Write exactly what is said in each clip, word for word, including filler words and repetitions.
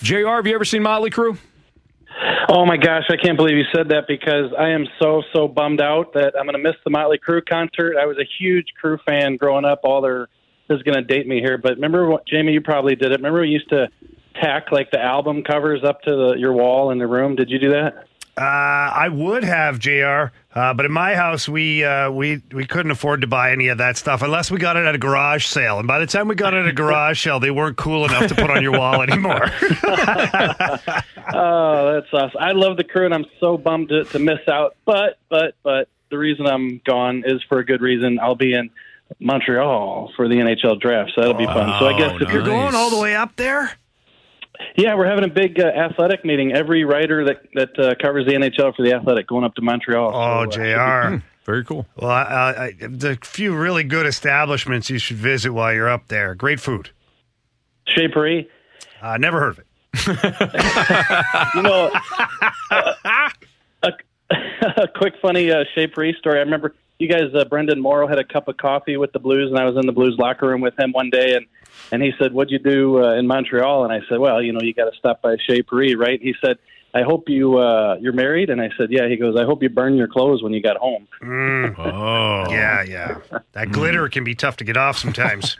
J R, have you ever seen Motley Crue? Oh, my gosh, I can't believe you said that because I am so, so bummed out that I'm going to miss the Motley Crue concert. I was a huge Crue fan growing up. All their This is going to date me here, but remember, what, Jamie, you probably did it. Remember we used to tack, like, the album covers up to the, your wall in the room? Did you do that? Uh, I would have, J R, uh, but in my house, we uh, we we couldn't afford to buy any of that stuff unless we got it at a garage sale. And by the time we got it at a garage sale, they weren't cool enough to put on your wall anymore. Oh, that's awesome. I love the Crew, and I'm so bummed to, to miss out. But, but, but the reason I'm gone is for a good reason. I'll be in Montreal for the N H L draft, so that'll be fun. So I guess if nice. You're going all the way up there? Yeah, we're having a big uh, athletic meeting. Every writer that that uh, covers the N H L for the Athletic going up to Montreal. Oh, so, uh, J R. Very cool. Well, I, I, the few really good establishments you should visit while you're up there. Great food. Chez Paris. Uh, never heard of it. You know, uh, a, a quick funny uh, Chez Paris story. I remember you guys, uh, Brendan Morrow, had a cup of coffee with the Blues, and I was in the Blues locker room with him one day, and And he said, "What'd you do uh, in Montreal?" And I said, "Well, you know, you got to stop by Chez Paris, right?" He said, "I hope you uh, you're married." And I said, "Yeah." He goes, "I hope you burn your clothes when you got home." Mm. Oh. Yeah, yeah. That mm. glitter can be tough to get off sometimes.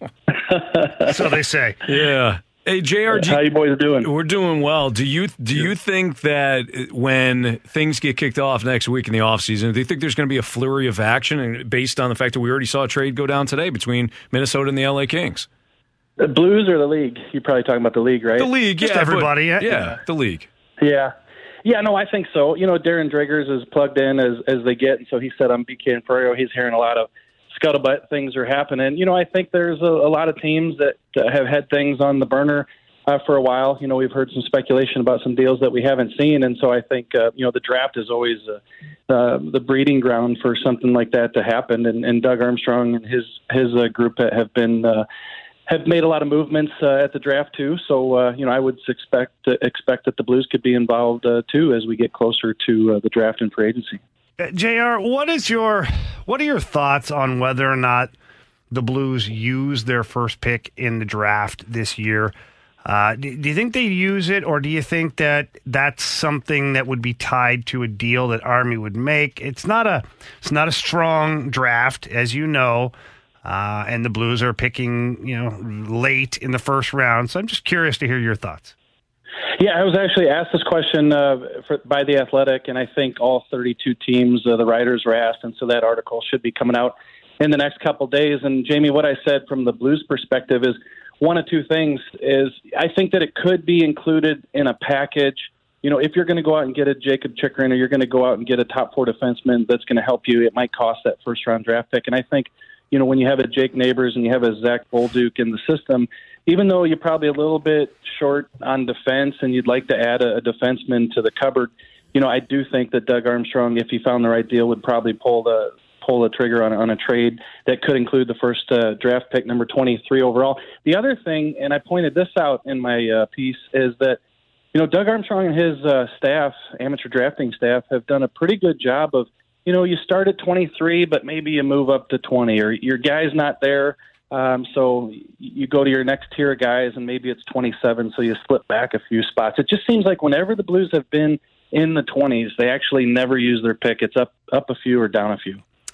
So they say. Yeah. Hey, J R, how you boys doing? We're doing well. Do you do you think that when things get kicked off next week in the offseason, do you think there's going to be a flurry of action and based on the fact that we already saw a trade go down today between Minnesota and the L A Kings? The Blues or the league? You're probably talking about the league, right? The league, Just yeah. everybody, but, yeah. Yeah, the league. Yeah. Yeah, no, I think so. You know, Darren Driggers is plugged in as as they get, and so he said on B K and Ferrero, he's hearing a lot of scuttlebutt things are happening. You know, I think there's a, a lot of teams that uh, have had things on the burner uh, for a while. You know, we've heard some speculation about some deals that we haven't seen, and so I think, uh, you know, the draft is always uh, uh, the breeding ground for something like that to happen, and, and Doug Armstrong and his, his uh, group have been uh, – have made a lot of movements uh, at the draft too, so uh, you know I would expect uh, expect that the Blues could be involved uh, too as we get closer to uh, the draft and free agency. Uh, J R, what is your what are your thoughts on whether or not the Blues use their first pick in the draft this year? Uh, do, do you think they use it, or do you think that that's something that would be tied to a deal that Army would make? It's not a it's not a strong draft, as you know. Uh, and the Blues are picking, you know, late in the first round. So I'm just curious to hear your thoughts. Yeah, I was actually asked this question uh, for, by The Athletic, and I think all thirty-two teams, uh, the writers were asked, and so that article should be coming out in the next couple of days. And, Jamie, what I said from the Blues perspective is one of two things is I think that it could be included in a package. You know, if you're going to go out and get a Jacob Chikrin or you're going to go out and get a top four defenseman that's going to help you, it might cost that first-round draft pick. And I think, you know, when you have a Jake Neighbors and you have a Zach Bolduc in the system, even though you're probably a little bit short on defense and you'd like to add a, a defenseman to the cupboard, you know, I do think that Doug Armstrong, if he found the right deal, would probably pull the pull the trigger on, on a trade that could include the first uh, draft pick, number twenty-three overall. The other thing, and I pointed this out in my uh, piece, is that, you know, Doug Armstrong and his uh, staff, amateur drafting staff, have done a pretty good job of, you know, you start at twenty-three, but maybe you move up to twenty, or your guy's not there, um, so you go to your next tier of guys, and maybe it's twenty-seven, so you slip back a few spots. It just seems like whenever the Blues have been in the twenties, they actually never use their pick. It's up up a few or down a few.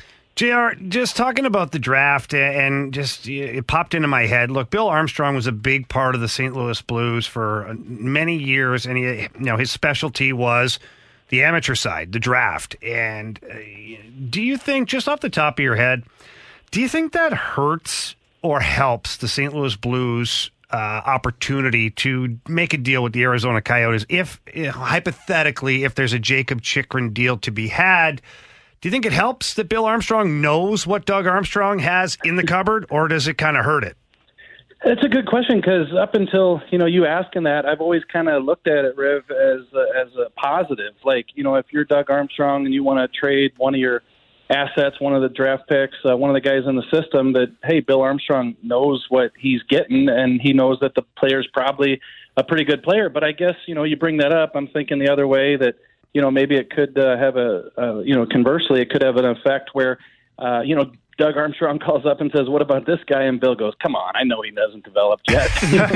J R, just talking about the draft, and just it popped into my head. Look, Bill Armstrong was a big part of the Saint Louis Blues for many years, and he, you know, his specialty was the amateur side, the draft. And uh, do you think, just off the top of your head, do you think that hurts or helps the Saint Louis Blues uh, opportunity to make a deal with the Arizona Coyotes? If, you know, hypothetically, if there's a Jacob Chikrin deal to be had, do you think it helps that Bill Armstrong knows what Doug Armstrong has in the cupboard, or does it kind of hurt it? It's a good question, because up until, you know, you asking that, I've always kind of looked at it, Riv, as a, as a positive. Like, you know, if you're Doug Armstrong and you want to trade one of your assets, one of the draft picks, uh, one of the guys in the system, that, hey, Bill Armstrong knows what he's getting, and he knows that the player's probably a pretty good player. But I guess, you know, you bring that up, I'm thinking the other way that, you know, maybe it could uh, have a, uh, you know, conversely, it could have an effect where uh, you know, Doug Armstrong calls up and says, "What about this guy?" And Bill goes, "Come on, I know he hasn't developed yet."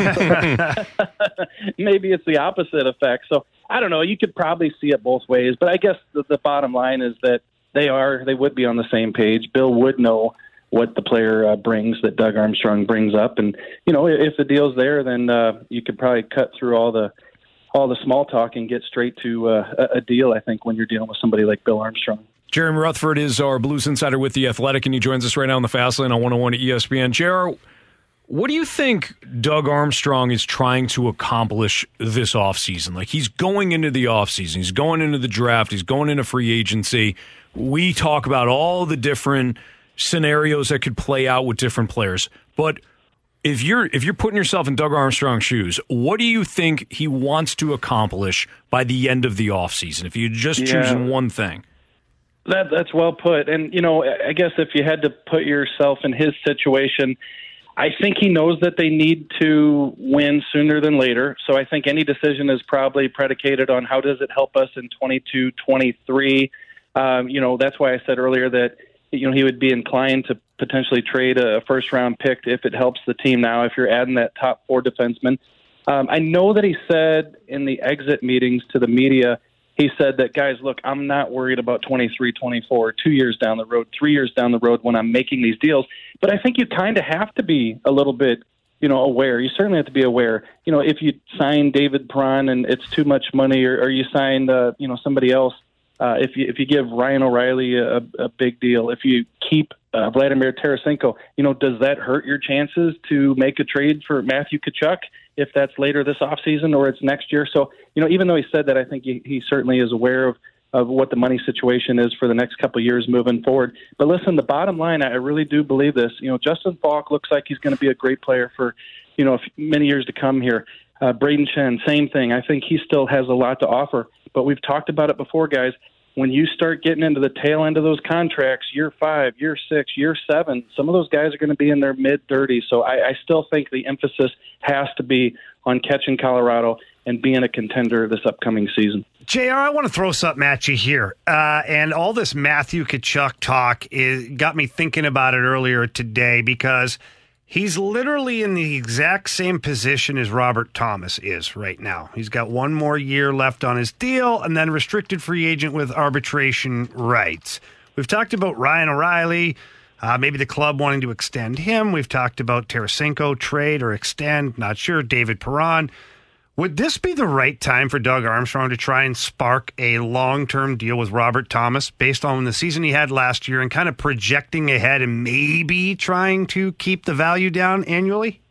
Maybe it's the opposite effect. So I don't know. You could probably see it both ways, but I guess the, the bottom line is that they are they would be on the same page. Bill would know what the player uh, brings that Doug Armstrong brings up, and you know, if the deal's there, then uh, you could probably cut through all the all the small talk and get straight to uh, a, a deal. I think when you're dealing with somebody like Bill Armstrong. Jeremy Rutherford is our Blues insider with The Athletic, and he joins us right now on the Fast Lane on one oh one at E S P N. J R, what do you think Doug Armstrong is trying to accomplish this offseason? Like, he's going into the offseason, he's going into the draft, he's going into free agency. We talk about all the different scenarios that could play out with different players. But if you're if you're putting yourself in Doug Armstrong's shoes, what do you think he wants to accomplish by the end of the offseason, if you're just Yeah. choosing one thing? That that's well put. And, you know, I guess if you had to put yourself in his situation, I think he knows that they need to win sooner than later. So I think any decision is probably predicated on how does it help us in twenty-two twenty-three. Um, you know, that's why I said earlier that, you know, he would be inclined to potentially trade a first-round pick if it helps the team now, if you're adding that top four defenseman. Um, I know that he said in the exit meetings to the media, he said that, guys, look, I'm not worried about twenty-three, twenty-four, two years down the road, three years down the road when I'm making these deals. But I think you kind of have to be a little bit, you know, aware. You certainly have to be aware. You know, if you sign David Perron and it's too much money, or, or you sign, uh, you know, somebody else, uh, if you if you give Ryan O'Reilly a, a big deal, if you keep uh, Vladimir Tarasenko, you know, does that hurt your chances to make a trade for Matthew Tkachuk if that's later this offseason or it's next year? So, you know, even though he said that, I think he, he certainly is aware of, of what the money situation is for the next couple of years moving forward. But listen, the bottom line, I really do believe this. You know, Justin Falk looks like he's going to be a great player for, you know, many years to come here. Uh, Braden Chen, same thing. I think he still has a lot to offer. But we've talked about it before, guys. When you start getting into the tail end of those contracts, year five, year six, year seven, some of those guys are going to be in their mid-thirties. So I, I still think the emphasis has to be on catching Colorado and being a contender this upcoming season. J R, I want to throw something at you here. Uh, and all this Matthew Tkachuk talk is, got me thinking about it earlier today, because he's literally in the exact same position as Robert Thomas is right now. He's got one more year left on his deal and then restricted free agent with arbitration rights. We've talked about Ryan O'Reilly, uh, maybe the club wanting to extend him. We've talked about Tarasenko trade or extend, not sure, David Perron. Would this be the right time for Doug Armstrong to try and spark a long-term deal with Robert Thomas based on the season he had last year and kind of projecting ahead and maybe trying to keep the value down annually?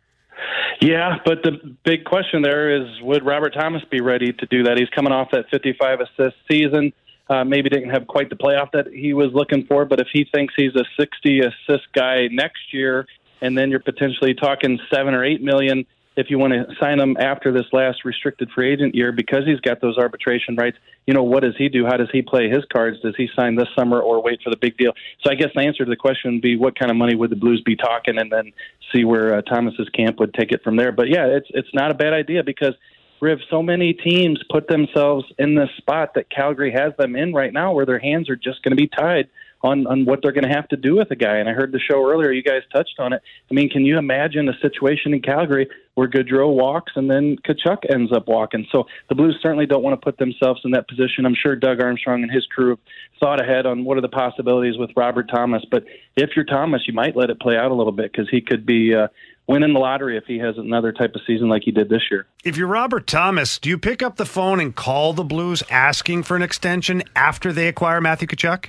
Yeah, but the big question there is, would Robert Thomas be ready to do that? He's coming off that fifty-five assist season. Uh, maybe didn't have quite the playoff that he was looking for, but if he thinks he's a sixty assist guy next year, and then you're potentially talking seven or eight million if you want to sign him after this last restricted free agent year because he's got those arbitration rights, you know, what does he do? How does he play his cards? Does he sign this summer or wait for the big deal? So I guess the answer to the question would be, what kind of money would the Blues be talking, and then see where uh, Thomas's camp would take it from there. But yeah, it's it's not a bad idea, because Riv, so many teams put themselves in this spot that Calgary has them in right now, where their hands are just going to be tied on, on what they're going to have to do with a guy. And I heard the show earlier, you guys touched on it. I mean, can you imagine a situation in Calgary where Gaudreau walks and then Tkachuk ends up walking? So the Blues certainly don't want to put themselves in that position. I'm sure Doug Armstrong and his crew have thought ahead on what are the possibilities with Robert Thomas. But if you're Thomas, you might let it play out a little bit, because he could be uh, winning the lottery if he has another type of season like he did this year. If you're Robert Thomas, do you pick up the phone and call the Blues asking for an extension after they acquire Matthew Tkachuk?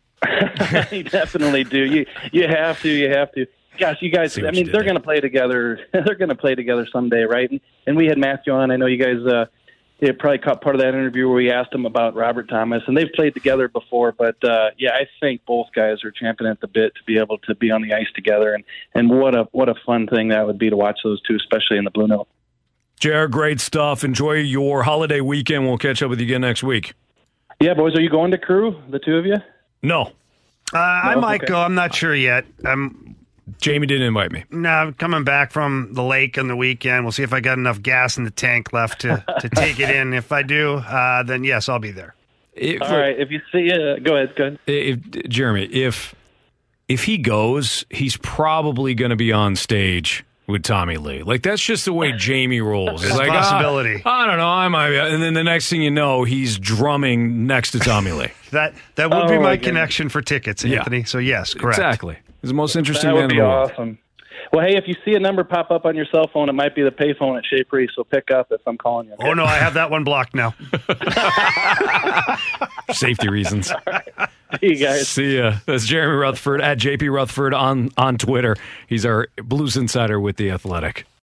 You definitely do. You you have to. You have to. Gosh, you guys. I mean, they're going to play together. They're going to play together someday, right? And, and we had Matthew on. I know you guys. Uh, you probably caught part of that interview where we asked him about Robert Thomas, and they've played together before. But uh, yeah, I think both guys are champing at the bit to be able to be on the ice together, and and what a what a fun thing that would be to watch those two, especially in the Blue Note. Jared, great stuff. Enjoy your holiday weekend. We'll catch up with you again next week. Yeah, boys, are you going to Crew, the two of you? No. Uh, I No? might Okay. go. I'm not sure yet. I'm Jamie didn't invite me. no, I'm coming back from the lake on the weekend. We'll see if I got enough gas in the tank left to, to take it in. If I do, uh, then yes, I'll be there. If, All right. If you see, uh, go ahead. Go ahead. If, Jeremy, if if he goes, he's probably going to be on stage with Tommy Lee. Like, that's just the way Jamie rolls. It's It's a like, possibility. ah, I don't know, I might be. And then the next thing you know, he's drumming next to Tommy Lee. That that would Oh, be my my goodness. connection for tickets, Yeah. Anthony. So yes, correct. Exactly. He's the most interesting That man would in be the world. awesome. Well, hey, if you see a number pop up on your cell phone, it might be the payphone at Shea Priest, so pick up if I'm calling you. Okay? Oh no, I have that one blocked now. Safety reasons. See you guys. See ya. That's Jeremy Rutherford at J P Rutherford on, on Twitter. He's our Blues insider with The Athletic.